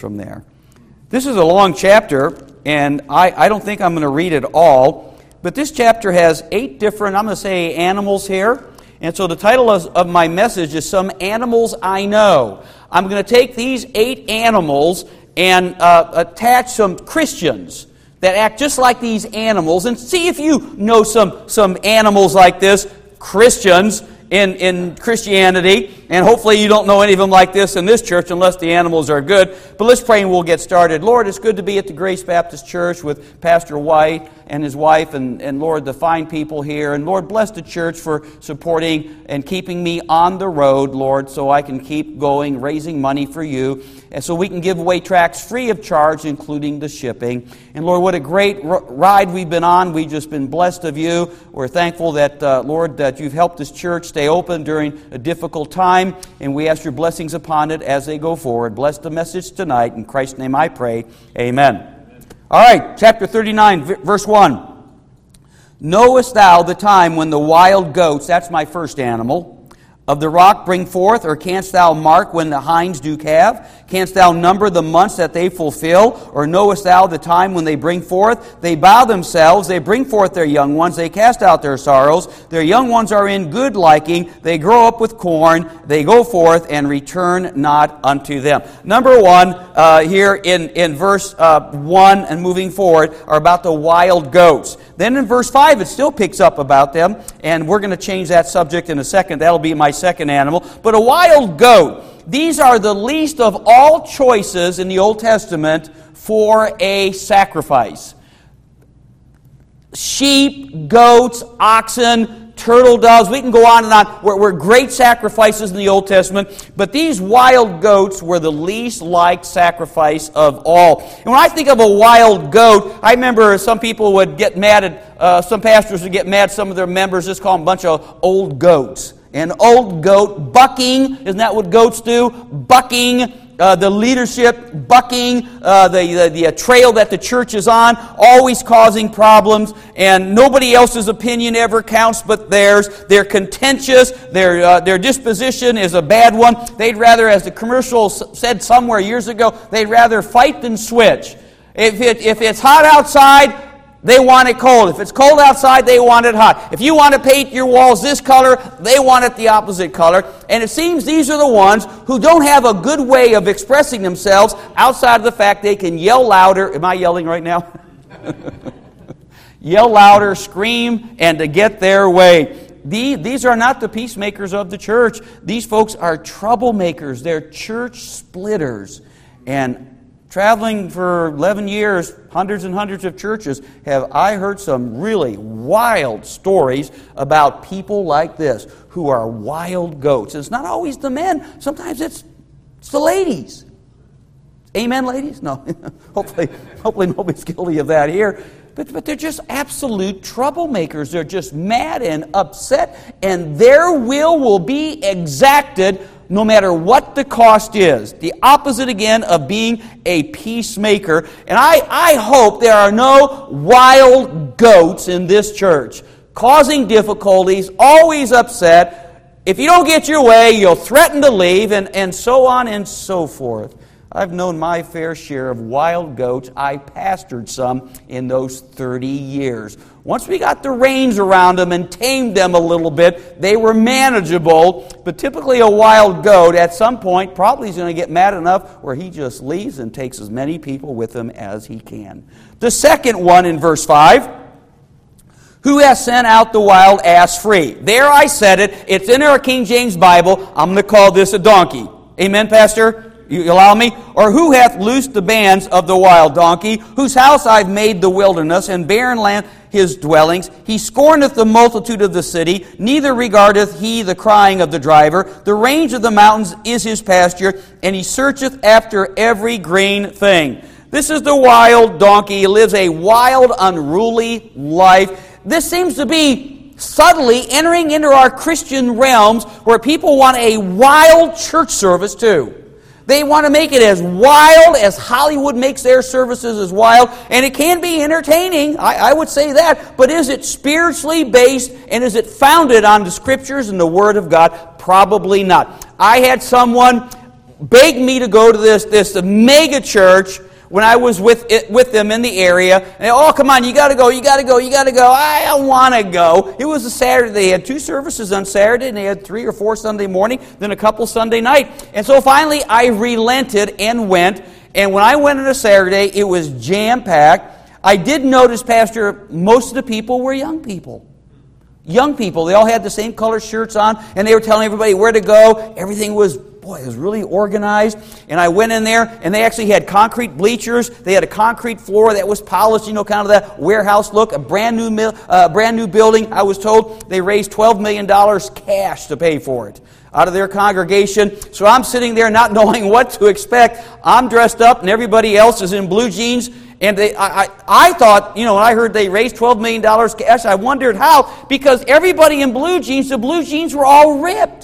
from there. This is a long chapter, and I don't think I'm going to read it all, but this chapter has 8 different, I'm going to say, animals here. And so the title of my message is Some Animals I Know. I'm going to take these 8 animals and attach some Christians that act just like these animals, and see if you know some animals like this, Christians, in Christianity, and hopefully you don't know any of them like this in this church unless the animals are good. But let's pray and we'll get started. Lord, it's good to be at the Grace Baptist Church with Pastor White and his wife, and Lord, the fine people here. And Lord, bless the church for supporting and keeping me on the road, Lord, so I can keep going, raising money for you, and so we can give away tracts free of charge, including the shipping. And Lord, what a great ride we've been on. We've just been blessed of you. We're thankful that, Lord, that you've helped this church stay open during a difficult time, and we ask your blessings upon it as they go forward. Bless the message tonight. In Christ's name I pray. Amen. All right, chapter 39, verse 1. Knowest thou the time when the wild goats, that's my first animal, of the rock bring forth, or canst thou mark when the hinds do calve? Canst thou number the months that they fulfill? Or knowest thou the time when they bring forth? They bow themselves, they bring forth their young ones, they cast out their sorrows. Their young ones are in good liking, they grow up with corn, they go forth and return not unto them. Number 1, here in verse 1 and moving forward, are about the wild goats. Then in verse 5, it still picks up about them, and we're going to change that subject in a second. That'll be my second animal. But a wild goat, these are the least of all choices in the Old Testament for a sacrifice. Sheep, goats, oxen, turtle doves, we can go on and on, were great sacrifices in the Old Testament, but these wild goats were the least liked sacrifice of all. And when I think of a wild goat, I remember some people would get mad at, some pastors would get mad, some of their members just call them a bunch of old goats. An old goat bucking, isn't that what goats do? Bucking the leadership, bucking the trail that the church is on, always causing problems, and nobody else's opinion ever counts but theirs. They're contentious, their disposition is a bad one. They'd rather, as the commercial said somewhere years ago, they'd rather fight than switch. If it's hot outside, they want it cold. If it's cold outside, they want it hot. If you want to paint your walls this color, they want it the opposite color. And it seems these are the ones who don't have a good way of expressing themselves outside of the fact they can yell louder. Am I yelling right now? Yell louder, scream, and to get their way. These are not the peacemakers of the church. These folks are troublemakers. They're church splitters. And traveling for 11 years, hundreds and hundreds of churches, have I heard some really wild stories about people like this who are wild goats. It's not always the men. Sometimes it's the ladies. Amen, ladies? No. Hopefully nobody's guilty of that here. But they're just absolute troublemakers. They're just mad and upset, and their will be exacted no matter what the cost is. The opposite, again, of being a peacemaker. And I hope there are no wild goats in this church, causing difficulties, always upset. If you don't get your way, you'll threaten to leave, and so on and so forth. I've known my fair share of wild goats. I pastored some in those 30 years. Once we got the reins around them and tamed them a little bit, they were manageable. But typically a wild goat at some point probably is going to get mad enough where he just leaves and takes as many people with him as he can. The second one in verse 5, who has sent out the wild ass free? There I said it. It's in our King James Bible. I'm going to call this a donkey. Amen, Pastor? You allow me? Or who hath loosed the bands of the wild donkey, whose house I've made the wilderness, and barren land his dwellings? He scorneth the multitude of the city, neither regardeth he the crying of the driver. The range of the mountains is his pasture, and he searcheth after every green thing. This is the wild donkey. He lives a wild, unruly life. This seems to be subtly entering into our Christian realms where people want a wild church service too. They want to make it as wild as Hollywood makes their services as wild, and it can be entertaining, I would say that, but is it spiritually based, and is it founded on the Scriptures and the Word of God? Probably not. I had someone begged me to go to this mega church when I was with them in the area. And they, oh, come on, you got to go. I don't want to go. It was a Saturday. They had 2 services on Saturday, and they had 3 or 4 Sunday morning, then a couple Sunday night. And so finally, I relented and went. And when I went on a Saturday, it was jam-packed. I did notice, Pastor, most of the people were young people. Young people. They all had the same color shirts on, and they were telling everybody where to go. Everything was, it was really organized. And I went in there, and they actually had concrete bleachers. They had a concrete floor that was polished, kind of that warehouse look, a brand new building. I was told they raised $12 million cash to pay for it out of their congregation. So I'm sitting there not knowing what to expect. I'm dressed up, and everybody else is in blue jeans. And I thought, when I heard they raised $12 million cash, I wondered how, because everybody in blue jeans, the blue jeans were all ripped.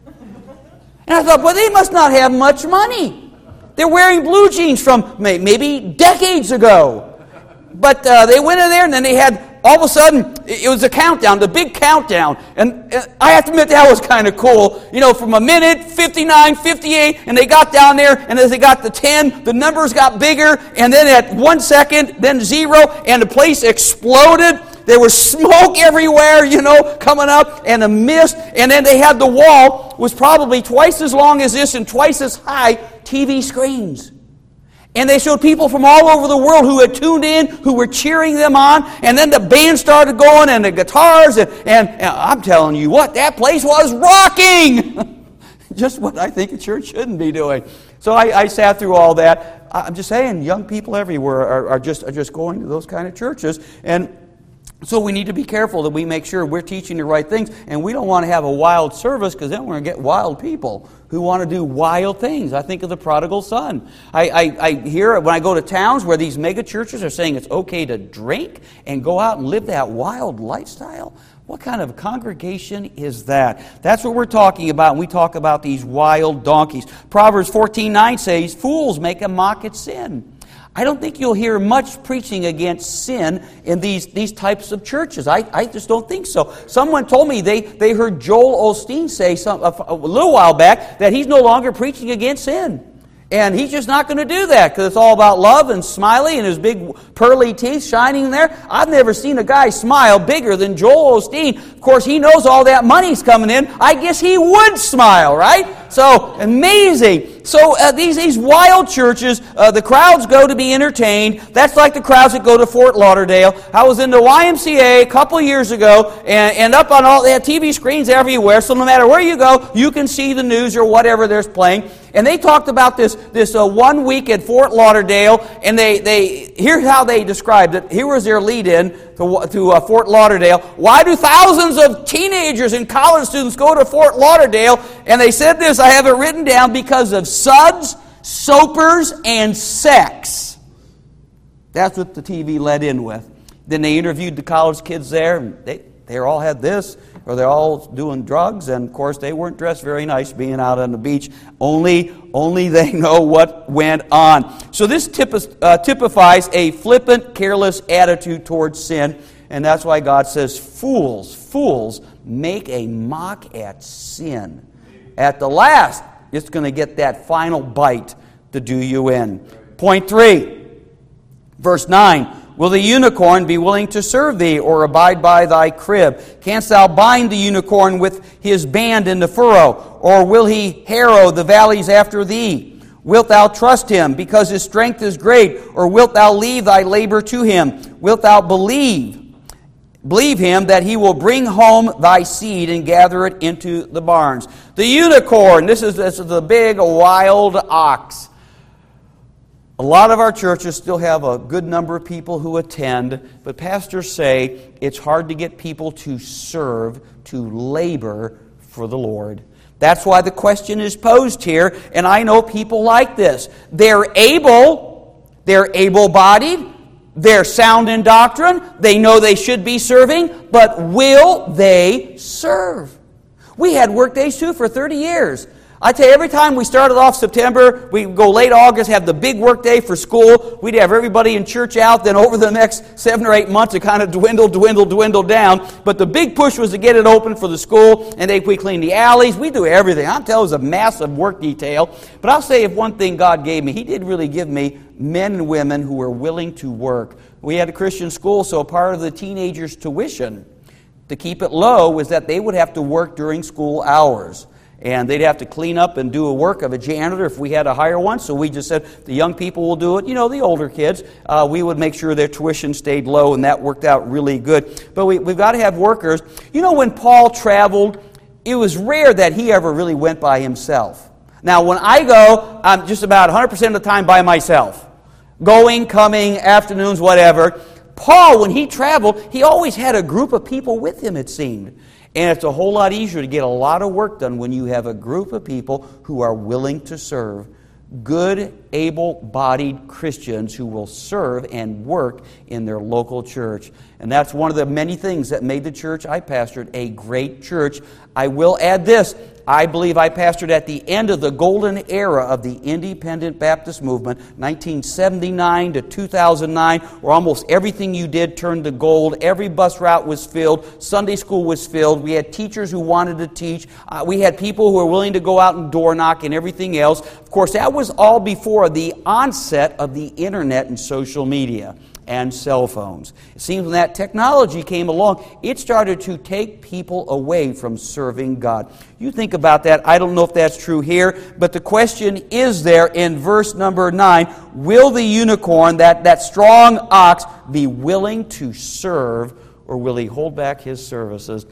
And I thought, well, they must not have much money. They're wearing blue jeans from maybe decades ago. But they went in there, and then they had, all of a sudden, it was a countdown, the big countdown. And I have to admit, that was kind of cool. From a minute, 59, 58, and they got down there, and as they got to 10, the numbers got bigger, and then at 1 second, then 0, and the place exploded. There was smoke everywhere, coming up, and a mist. And then they had the wall, was probably twice as long as this and twice as high, TV screens. And they showed people from all over the world who had tuned in, who were cheering them on. And then the band started going and the guitars. And I'm telling you what, that place was rocking. Just what I think a church shouldn't be doing. So I sat through all that. I'm just saying, young people everywhere are just going to those kind of churches. And so we need to be careful that we make sure we're teaching the right things. And we don't want to have a wild service, because then we're going to get wild people who want to do wild things. I think of the prodigal son. I hear when I go to towns where these mega churches are saying it's okay to drink and go out and live that wild lifestyle. What kind of congregation is that? That's what we're talking about when we talk about these wild donkeys. Proverbs 14:9 says, fools make a mock at sin. I don't think you'll hear much preaching against sin in these types of churches. I just don't think so. Someone told me they heard Joel Osteen say a little while back that he's no longer preaching against sin. And he's just not going to do that, because it's all about love and smiley and his big pearly teeth shining there. I've never seen a guy smile bigger than Joel Osteen. Of course, he knows all that money's coming in. I guess he would smile, right? So, amazing. So, these wild churches, the crowds go to be entertained. That's like the crowds that go to Fort Lauderdale. I was in the YMCA a couple years ago, and up on they have TV screens everywhere, so no matter where you go, you can see the news or whatever there's playing. And they talked about this 1 week at Fort Lauderdale, and here's how they described it. Here was their lead-in to Fort Lauderdale. Why do thousands of teenagers and college students go to Fort Lauderdale? And they said this, I have it written down, because of suds, soapers, and sex. That's what the TV led in with. Then they interviewed the college kids there, and they all had this, or they're all doing drugs, and of course they weren't dressed very nice being out on the beach. Only they know what went on. So this typifies a flippant, careless attitude towards sin, and that's why God says, fools make a mock at sin. At the last, it's going to get that final bite to do you in. Point 3, verse 9. Will the unicorn be willing to serve thee, or abide by thy crib? Canst thou bind the unicorn with his band in the furrow? Or will he harrow the valleys after thee? Wilt thou trust him, because his strength is great? Or wilt thou leave thy labor to him? Wilt thou believe him that he will bring home thy seed and gather it into the barns? The unicorn, this is the big wild ox. A lot of our churches still have a good number of people who attend, but pastors say it's hard to get people to serve, to labor for the Lord. That's why the question is posed here, and I know people like this. They're able-bodied, they're sound in doctrine, they know they should be serving, but will they serve? We had work days too for 30 years. I tell you, every time we started off September, we go late August, have the big work day for school. We'd have everybody in church out. Then over the next 7 or 8 months, it kind of dwindled down. But the big push was to get it open for the school. And we clean the alleys. We do everything. I'm telling you, it was a massive work detail. But I'll say if one thing God gave me, He did really give me men and women who were willing to work. We had a Christian school, so part of the teenagers' tuition, to keep it low, was that they would have to work during school hours. And they'd have to clean up and do a work of a janitor if we had to hire one. So we just said, the young people will do it. You know, the older kids, we would make sure their tuition stayed low, and that worked out really good. But we've got to have workers. You know, when Paul traveled, it was rare that he ever really went by himself. Now, when I go, I'm just about 100% of the time by myself. Going, coming, afternoons, whatever. Paul, when he traveled, he always had a group of people with him, it seemed. And it's a whole lot easier to get a lot of work done when you have a group of people who are willing to serve. Good, able-bodied Christians who will serve and work in their local church. And that's one of the many things that made the church I pastored a great church. I will add this. I believe I pastored at the end of the golden era of the independent Baptist movement, 1979 to 2009, where almost everything you did turned to gold. Every bus route was filled. Sunday school was filled. We had teachers who wanted to teach. We had people who were willing to go out and door knock and everything else. Of course, that was all before the onset of the internet and social media and cell phones. It seems when that technology came along, it started to take people away from serving God. You think about that. I don't know if that's true here, but the question is there in verse number 9, will the unicorn, that strong ox, be willing to serve, or will he hold back his services?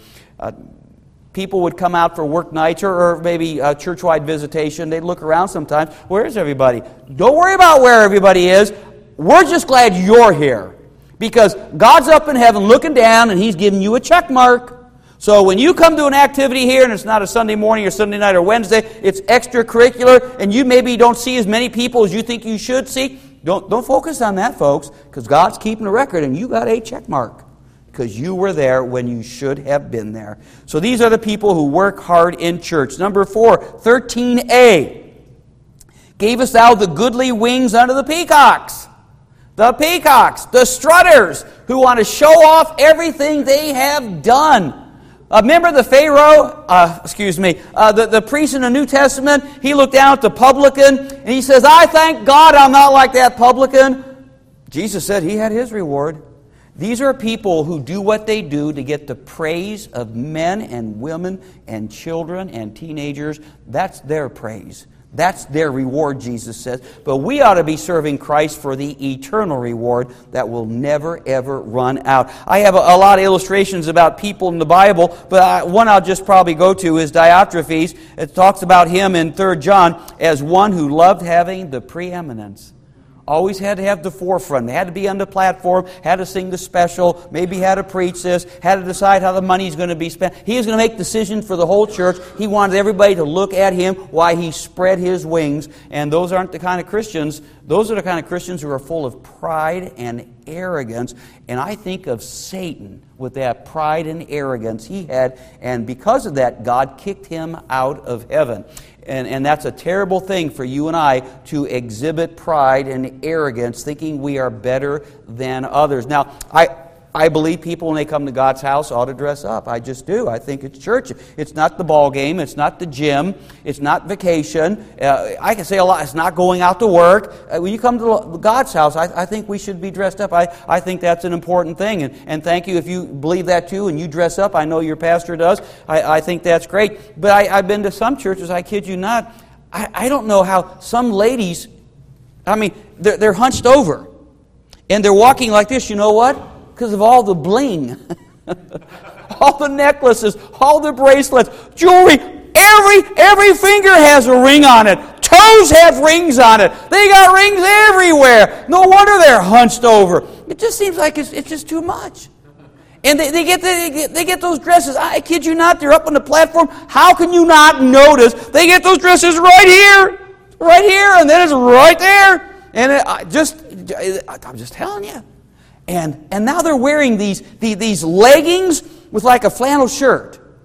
People would come out for work nights or maybe a church-wide visitation. They'd look around sometimes. Where's everybody? Don't worry about where everybody is. We're just glad you're here, because God's up in heaven looking down and He's giving you a check mark. So when you come to an activity here and it's not a Sunday morning or Sunday night or Wednesday, it's extracurricular, and you maybe don't see as many people as you think you should see, don't focus on that, folks, because God's keeping a record and you got a check mark because you were there when you should have been there. So these are the people who work hard in church. Number 4, 13a. Gavest thou the goodly wings unto the peacocks? The peacocks, the strutters, who want to show off everything they have done. Remember the Pharaoh, the priest in the New Testament, he looked down at the publican, and he says, I thank God I'm not like that publican. Jesus said he had his reward. These are people who do what they do to get the praise of men and women and children and teenagers. That's their praise. That's their reward, Jesus says. But we ought to be serving Christ for the eternal reward that will never, ever run out. I have a lot of illustrations about people in the Bible, but one I'll just probably go to is Diotrephes. It talks about him in 3 John as one who loved having the preeminence. Always had to have the forefront. They had to be on the platform, had to sing the special, maybe had to preach this, had to decide how the money's going to be spent. He was going to make decisions for the whole church. He wanted everybody to look at him while he spread his wings. And those aren't the kind of Christians. Those are the kind of Christians who are full of pride and arrogance. And I think of Satan with that pride and arrogance he had. And because of that, God kicked him out of heaven. And that's a terrible thing for you and I to exhibit pride and arrogance, thinking we are better than others. Now, I believe people, when they come to God's house, ought to dress up. I just do. I think it's church. It's not the ball game. It's not the gym. It's not vacation. I can say a lot. It's not going out to work. When you come to God's house, I think we should be dressed up. I think that's an important thing. And thank you if you believe that too and you dress up. I know your pastor does. I think that's great. But I've been to some churches, I kid you not. I don't know how some ladies, they're hunched over. And they're walking like this. You know what? Because of all the bling, all the necklaces, all the bracelets, jewelry, every finger has a ring on it. Toes have rings on it. They got rings everywhere. No wonder they're hunched over. It just seems like it's just too much. And they get those dresses. I kid you not, they're up on the platform. How can you not notice? They get those dresses right here, and then it's right there. And I'm just telling you. And now they're wearing these leggings with like a flannel shirt.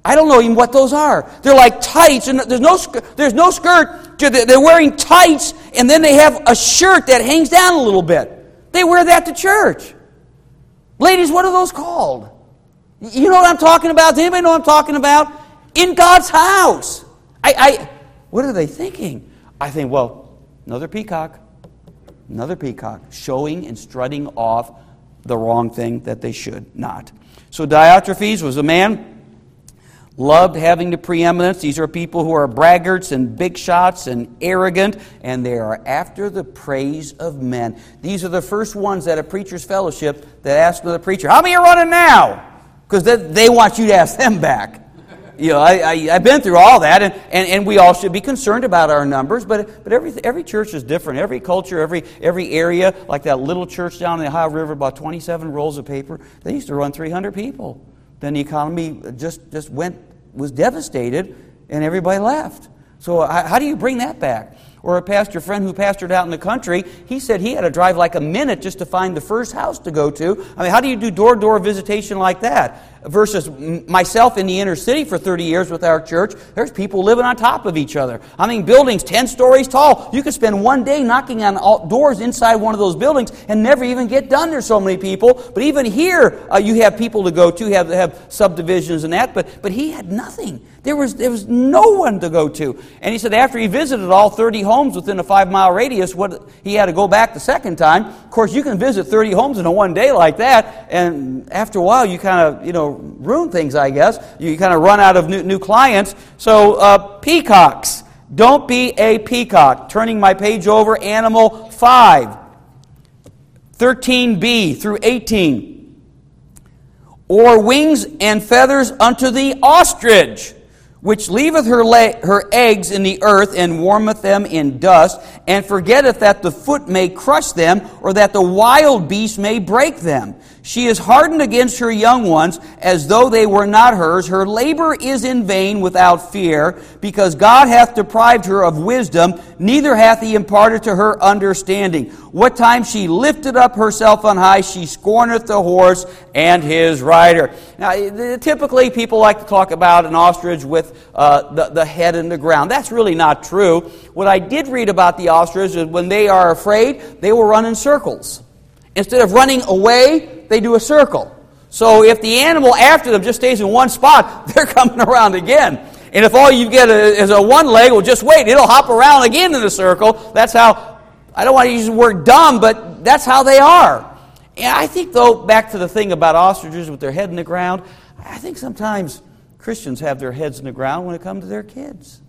I don't know even what those are. They're like tights, and there's no skirt. They're wearing tights, and then they have a shirt that hangs down a little bit. They wear that to church. Ladies, what are those called? You know what I'm talking about? Does anybody know what I'm talking about? In God's house. What are they thinking? I think, well, another peacock, showing and strutting off the wrong thing that they should not. So Diotrephes was a man, loved having the preeminence. These are people who are braggarts and big shots and arrogant, and they are after the praise of men. These are the first ones at a preacher's fellowship that ask the preacher, how many are running now? Because they want you to ask them back. You know, I've been through all that, and we all should be concerned about our numbers, but every church is different. Every culture, every area, like that little church down in the Ohio River, about 27 rolls of paper, they used to run 300 people. Then the economy was devastated, and everybody left. So how do you bring that back? Or a pastor friend who pastored out in the country, he said he had to drive like a minute just to find the first house to go to. I mean, how do you do door-to-door visitation like that? Versus myself in the inner city for 30 years with our church, there's people living on top of each other. I mean, buildings 10 stories tall. You could spend one day knocking on all doors inside one of those buildings and never even get done. There's so many people. But even here, you have people to go to, have subdivisions and that. But he had nothing. There was no one to go to. And he said after he visited all 30 homes within a 5-mile radius, he had to go back the second time. Of course, you can visit 30 homes in a one day like that, and after a while you kind of, ruin things, I guess. You kind of run out of new clients. So, peacocks. Don't be a peacock. Turning my page over, Animal 5. 13b through 18. Or wings and feathers unto the ostrich, which leaveth her eggs in the earth, and warmeth them in dust, and forgetteth that the foot may crush them, or that the wild beast may break them. She is hardened against her young ones, as though they were not hers. Her labor is in vain without fear, because God hath deprived her of wisdom, neither hath he imparted to her understanding. What time she lifted up herself on high, she scorneth the horse and his rider. Now, typically people like to talk about an ostrich with the head in the ground. That's really not true. What I did read about the ostrich is when they are afraid, they will run in circles. Instead of running away, they do a circle. So if the animal after them just stays in one spot, they're coming around again. And if all you get is a one leg, well, just wait. It'll hop around again in a circle. That's how, I don't want to use the word dumb, but that's how they are. And I think, though, back to the thing about ostriches with their head in the ground, I think sometimes Christians have their heads in the ground when it comes to their kids.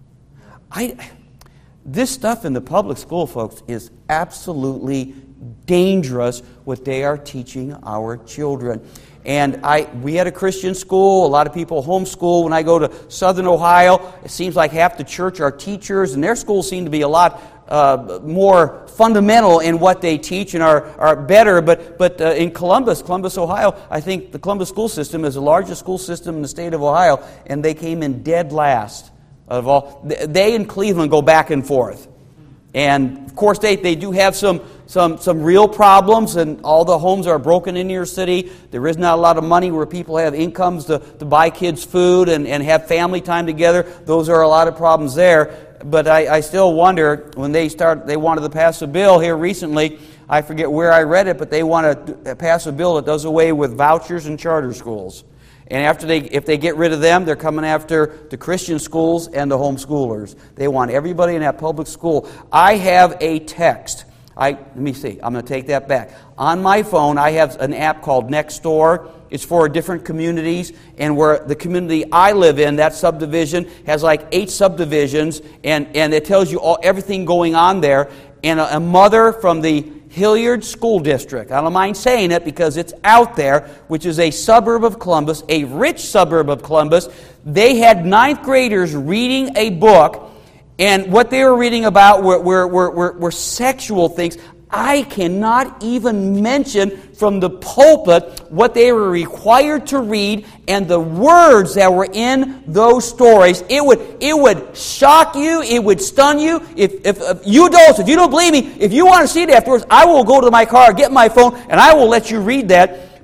This stuff in the public school, folks, is absolutely dangerous what they are teaching our children. And we had a Christian school. A lot of people homeschool. When I go to Southern Ohio, it seems like half the church are teachers, and their schools seem to be a lot more fundamental in what they teach and are better. But in Columbus, Ohio, I think the Columbus school system is the largest school system in the state of Ohio, and they came in dead last of all. They and Cleveland go back and forth. And, of course, they do have some real problems, and all the homes are broken in your city. There is not a lot of money where people have incomes to buy kids food and have family time together. Those are a lot of problems there. But I still wonder, when they wanted to pass a bill here recently, I forget where I read it, but they want to pass a bill that does away with vouchers and charter schools. And if they get rid of them, they're coming after the Christian schools and the homeschoolers. They want everybody in that public school. I have a text. Let me see. I'm going to take that back. On my phone, I have an app called Nextdoor. It's for different communities, and where the community I live in, that subdivision, has like 8 subdivisions, and it tells you everything going on there. And a mother from the Hilliard School District, I don't mind saying it because it's out there, which is a suburb of Columbus, a rich suburb of Columbus. They had 9th graders reading a book, and what they were reading about were sexual things. I cannot even mention from the pulpit what they were required to read and the words that were in those stories. It would shock you. It would stun you. If you don't believe me, if you want to see it afterwards, I will go to my car, get my phone, and I will let you read that.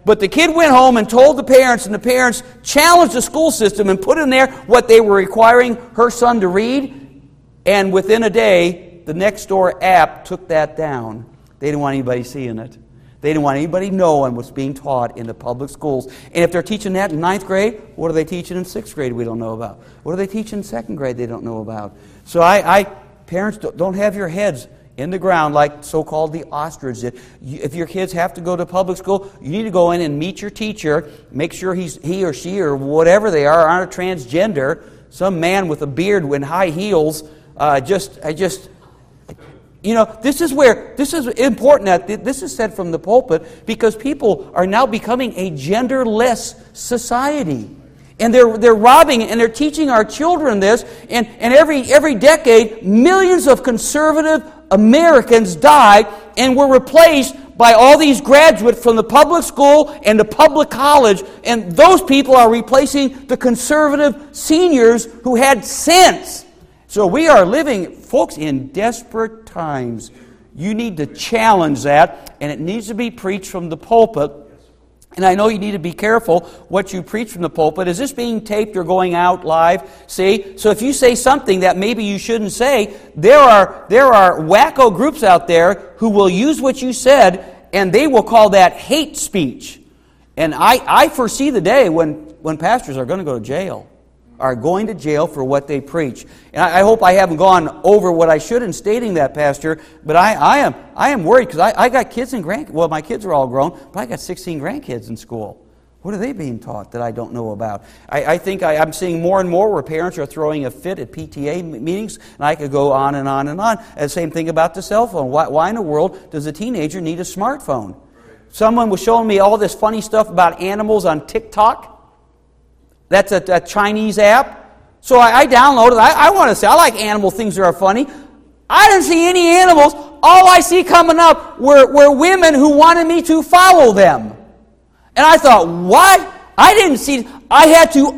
But the kid went home and told the parents, and the parents challenged the school system and put in there what they were requiring her son to read. And within a day, the Nextdoor app took that down. They didn't want anybody seeing it. They didn't want anybody knowing what's being taught in the public schools. And if they're teaching that in 9th grade, what are they teaching in 6th grade we don't know about? What are they teaching in 2nd grade they don't know about? So parents, don't have your heads in the ground like so-called the ostrich did. If your kids have to go to public school, you need to go in and meet your teacher, make sure he or she or whatever they are aren't a transgender, some man with a beard and high heels. This is important that this is said from the pulpit, because people are now becoming a genderless society. And they're robbing and they're teaching our children this. And every decade, millions of conservative Americans die and were replaced by all these graduates from the public school and the public college. And those people are replacing the conservative seniors who had sense. So we are living, folks, in desperate times. You need to challenge that, and it needs to be preached from the pulpit. And I know you need to be careful what you preach from the pulpit. Is this being taped or going out live? See? So if you say something that maybe you shouldn't say, there are wacko groups out there who will use what you said, and they will call that hate speech. And I foresee the day when pastors are going to go to jail. Are going to jail for what they preach. And I hope I haven't gone over what I should in stating that, Pastor, but I am worried because I got kids and grandkids. Well, my kids are all grown, but I got 16 grandkids in school. What are they being taught that I don't know about? I think I'm seeing more and more where parents are throwing a fit at PTA meetings, and I could go on and on and on. And the same thing about the cell phone. Why in the world does a teenager need a smartphone? Someone was showing me all this funny stuff about animals on TikTok. That's a Chinese app. So I downloaded it. I want to say, I like animal things that are funny. I didn't see any animals. All I see coming up were women who wanted me to follow them. And I thought, what? I didn't see. I had to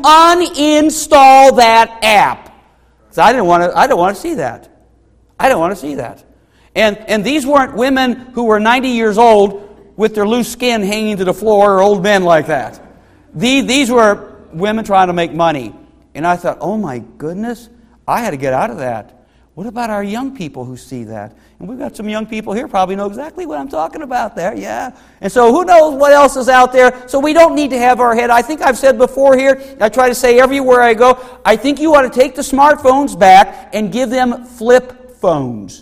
uninstall that app. So I don't want to see that. I don't want to see that. And these weren't women who were 90 years old with their loose skin hanging to the floor, or old men like that. These were women trying to make money. And I thought, oh my goodness, I had to get out of that. What about our young people who see that? And we've got some young people here probably know exactly what I'm talking about there, yeah. And so who knows what else is out there? So we don't need to have our head. I think I've said before here, I try to say everywhere I go, I think you ought to take the smartphones back and give them flip phones.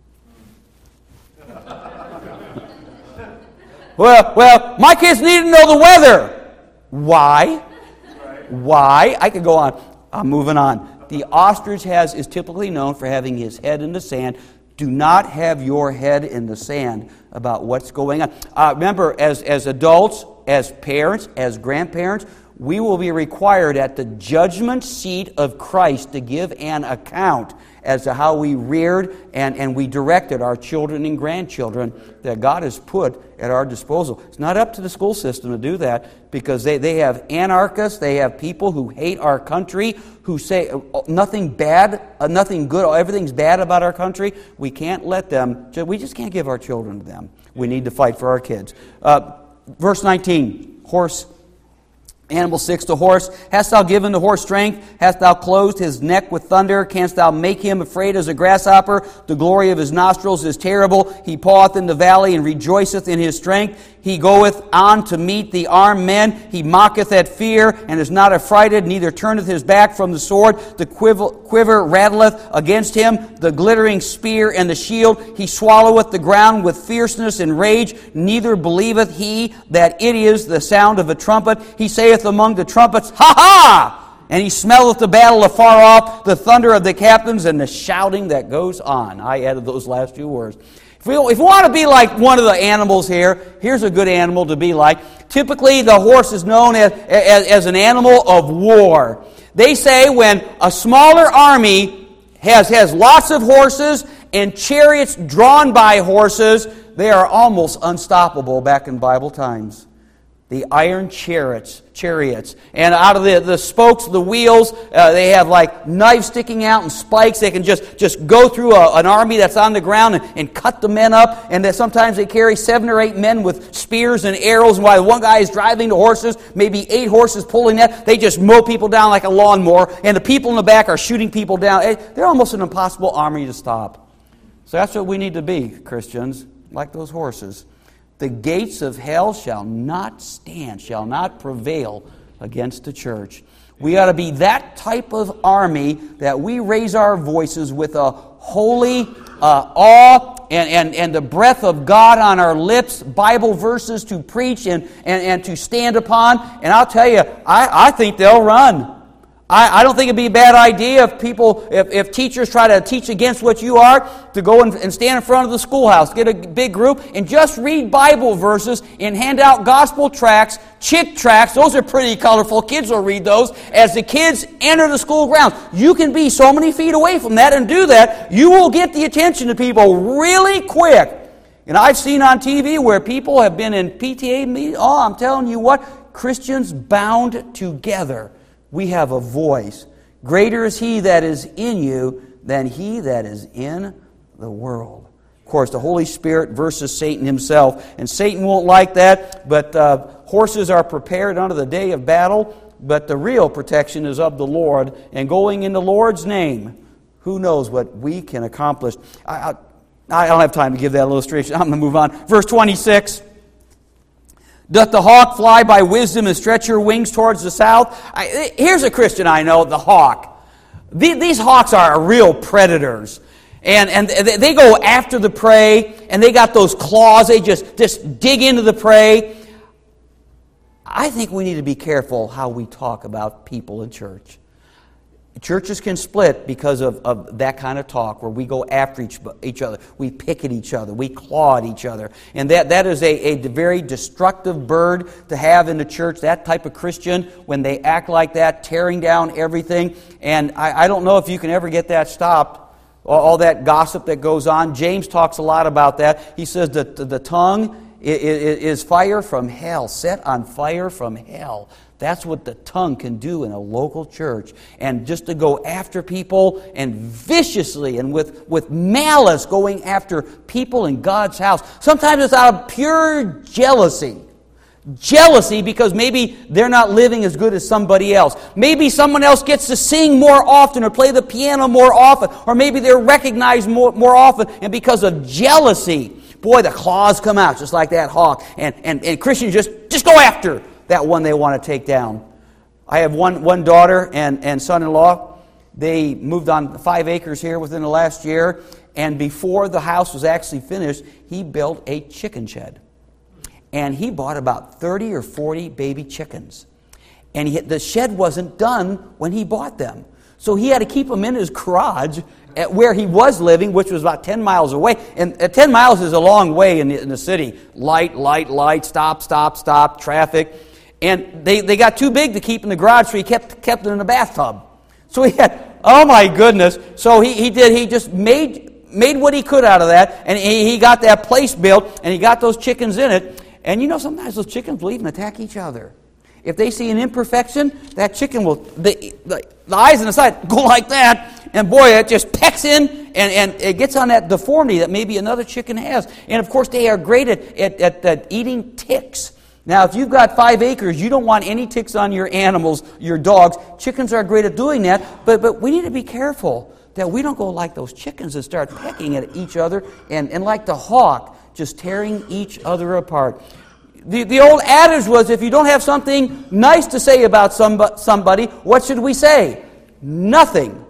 Well, my kids need to know the weather. Why? Why? I could go on. I'm moving on. The ostrich is typically known for having his head in the sand. Do not have your head in the sand about what's going on. Remember, as adults, as parents, as grandparents, we will be required at the judgment seat of Christ to give an account as to how we reared and we directed our children and grandchildren that God has put at our disposal. It's not up to the school system to do that, because they have anarchists, they have people who hate our country, who say nothing bad, nothing good, everything's bad about our country. We can't let them, we just can't give our children to them. We need to fight for our kids. Verse 19, horse. Animal 6, the horse. Hast thou given the horse strength? Hast thou closed his neck with thunder? Canst thou make him afraid as a grasshopper? The glory of his nostrils is terrible. He paweth in the valley and rejoiceth in his strength. He goeth on to meet the armed men. He mocketh at fear and is not affrighted, neither turneth his back from the sword. The quiver rattleth against him, the glittering spear and the shield. He swalloweth the ground with fierceness and rage, neither believeth he that it is the sound of a trumpet. He saith among the trumpets, Ha ha! And he smelleth the battle afar off, the thunder of the captains and the shouting that goes on. I added those last few words. If we want to be like one of the animals here, here's a good animal to be like. Typically, the horse is known as an animal of war. They say when a smaller army has lots of horses and chariots drawn by horses, they are almost unstoppable back in Bible times. the iron chariots. And out of the spokes of the wheels, they have like knives sticking out and spikes. They can just go through an army that's on the ground and cut the men up. And then sometimes they carry 7 or 8 men with spears and arrows. And while one guy is driving the horses, maybe 8 horses pulling that, they just mow people down like a lawnmower. And the people in the back are shooting people down. They're almost an impossible army to stop. So that's what we need to be, Christians, like those horses. The gates of hell shall not stand, shall not prevail against the church. We ought to be that type of army that we raise our voices with a holy awe and the breath of God on our lips, Bible verses to preach and to stand upon. And I'll tell you, I think they'll run. I don't think it'd be a bad idea if teachers try to teach against what you are, to go and stand in front of the schoolhouse, get a big group, and just read Bible verses and hand out gospel tracts, chick tracts. Those are pretty colorful. Kids will read those. As the kids enter the school grounds, you can be so many feet away from that and do that. You will get the attention of people really quick. And I've seen on TV where people have been in PTA meetings. Oh, I'm telling you what, Christians bound together. We have a voice. Greater is He that is in you than he that is in the world. Of course, the Holy Spirit versus Satan himself. And Satan won't like that, but horses are prepared unto the day of battle. But the real protection is of the Lord. And going in the Lord's name, who knows what we can accomplish. I don't have time to give that illustration. I'm going to move on. Verse 26. Doth the hawk fly by wisdom and stretch her wings towards the south? Here's a Christian I know, the hawk. These hawks are real predators. And they go after the prey, and they got those claws. They just dig into the prey. I think we need to be careful how we talk about people in church. Churches can split because of that kind of talk where we go after each other. We pick at each other. We claw at each other. And that is a very destructive bird to have in the church, that type of Christian, when they act like that, tearing down everything. And I don't know if you can ever get that stopped, all that gossip that goes on. James talks a lot about that. He says that the tongue is fire from hell, set on fire from hell. That's what the tongue can do in a local church. And just to go after people and viciously and with malice going after people in God's house. Sometimes it's out of pure jealousy. Jealousy because maybe they're not living as good as somebody else. Maybe someone else gets to sing more often or play the piano more often. Or maybe they're recognized more often. And because of jealousy, boy, the claws come out just like that hawk. And Christians just go after that one they want to take down. I have one daughter and son-in-law. They moved on 5 acres here within the last year. And before the house was actually finished, he built a chicken shed. And he bought about 30 or 40 baby chickens. And the shed wasn't done when he bought them. So he had to keep them in his garage at where he was living, which was about 10 miles away. And 10 miles is a long way in the city. Light, stop, traffic. And they got too big to keep in the garage, so he kept it in the bathtub. So he had, oh my goodness. So he just made what he could out of that, and he got that place built, and he got those chickens in it. And you know, sometimes those chickens will even attack each other. If they see an imperfection, that chicken will, the eyes on the side go like that, and boy, it just pecks in, and it gets on that deformity that maybe another chicken has. And of course, they are great at eating ticks. Now, if you've got 5 acres, you don't want any ticks on your animals, your dogs. Chickens are great at doing that, but we need to be careful that we don't go like those chickens and start pecking at each other and like the hawk, just tearing each other apart. The old adage was, if you don't have something nice to say about somebody, what should we say? Nothing.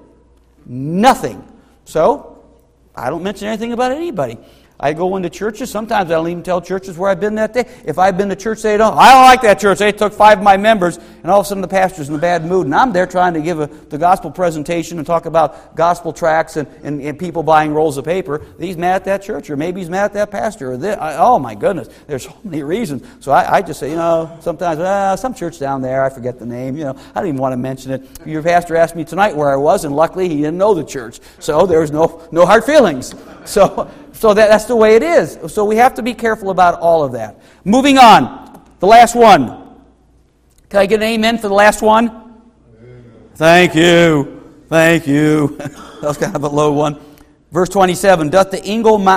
So, I don't mention anything about anybody. I go into churches. Sometimes I don't even tell churches where I've been that day. If I've been to church, I don't like that church. They took 5 of my members, and all of a sudden the pastor's in a bad mood. And I'm there trying to give the gospel presentation and talk about gospel tracts and people buying rolls of paper. He's mad at that church, or maybe he's mad at that pastor. Oh my goodness, there's so many reasons. So I just say, sometimes, some church down there, I forget the name. I don't even want to mention it. Your pastor asked me tonight where I was, and luckily he didn't know the church. So there was no hard feelings. So that's the way it is. So we have to be careful about all of that. Moving on. The last one. Can I get an amen for the last one? Amen. Thank you. Thank you. That was kind of a low one. Verse 27, Does the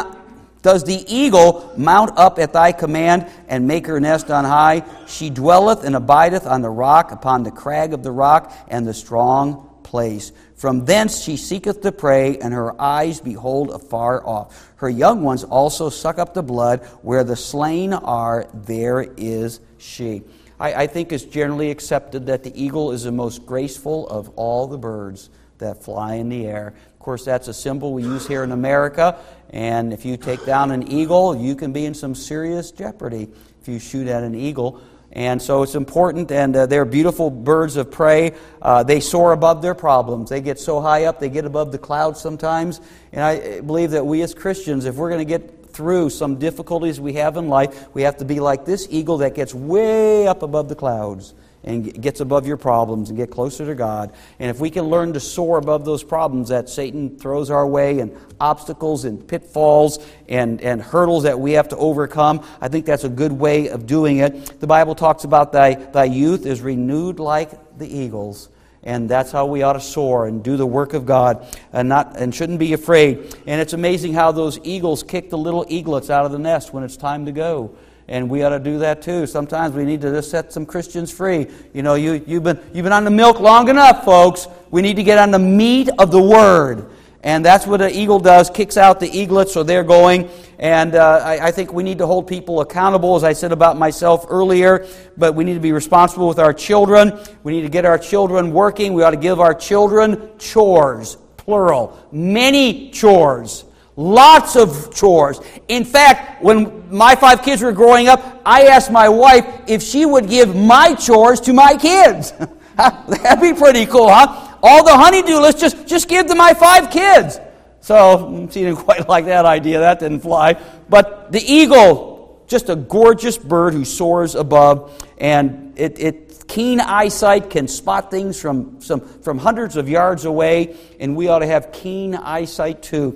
eagle mount up at thy command and make her nest on high? She dwelleth and abideth on the rock, upon the crag of the rock and the strong place. From thence she seeketh the prey, and her eyes behold afar off. Her young ones also suck up the blood. Where the slain are, there is she. I think it's generally accepted that the eagle is the most graceful of all the birds that fly in the air. Of course, that's a symbol we use here in America, and if you take down an eagle, you can be in some serious jeopardy if you shoot at an eagle. And so it's important, and they're beautiful birds of prey. They soar above their problems. They get so high up, they get above the clouds sometimes. And I believe that we as Christians, if we're going to get through some difficulties we have in life, we have to be like this eagle that gets way up above the clouds and gets above your problems and get closer to God. And if we can learn to soar above those problems that Satan throws our way, and obstacles and pitfalls and hurdles that we have to overcome, I think that's a good way of doing it. The Bible talks about thy youth is renewed like the eagles. And that's how we ought to soar and do the work of God and shouldn't be afraid. And it's amazing how those eagles kick the little eaglets out of the nest when it's time to go. And we ought to do that too. Sometimes we need to just set some Christians free. You know, you've been on the milk long enough, folks. We need to get on the meat of the Word. And that's what an eagle does, kicks out the eaglets, so they're going. And I think we need to hold people accountable, as I said about myself earlier. But we need to be responsible with our children. We need to get our children working. We ought to give our children chores, plural. Many chores. Lots of chores. In fact, when my 5 kids were growing up, I asked my wife if she would give my chores to my kids. That'd be pretty cool, huh? All the honey-do list, just give to my 5 kids. So she didn't quite like that idea. That didn't fly. But the eagle, just a gorgeous bird who soars above, and it keen eyesight can spot things from hundreds of yards away, and we ought to have keen eyesight too.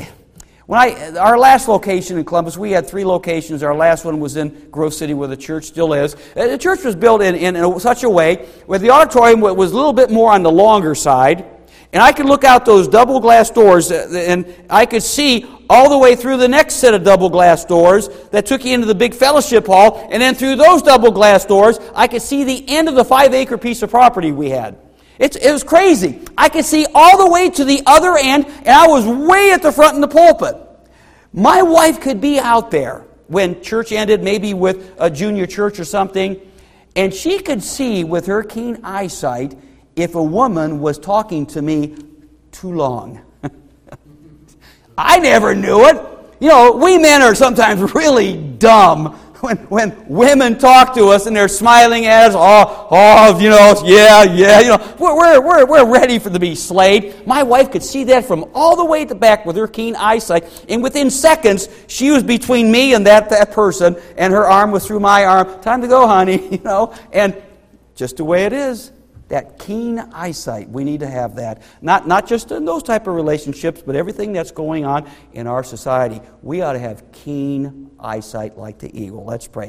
Our last location in Columbus, we had 3 locations. Our last one was in Grove City, where the church still is. The church was built in such a way where the auditorium was a little bit more on the longer side, and I could look out those double glass doors, and I could see all the way through the next set of double glass doors that took you into the big fellowship hall, and then through those double glass doors, I could see the end of the 5-acre piece of property we had. It was crazy. I could see all the way to the other end, and I was way at the front in the pulpit. My wife could be out there when church ended, maybe with a junior church or something, and she could see with her keen eyesight if a woman was talking to me too long. I never knew it. You know, we men are sometimes really dumb when women talk to us and they're smiling at us. We're ready to be slayed. My wife could see that from all the way at the back with her keen eyesight, and within seconds she was between me and that person, and her arm was through my arm. Time to go, honey. And just the way it is. That keen eyesight, we need to have that. Not just in those type of relationships, but everything that's going on in our society. We ought to have keen eyesight like the eagle. Let's pray.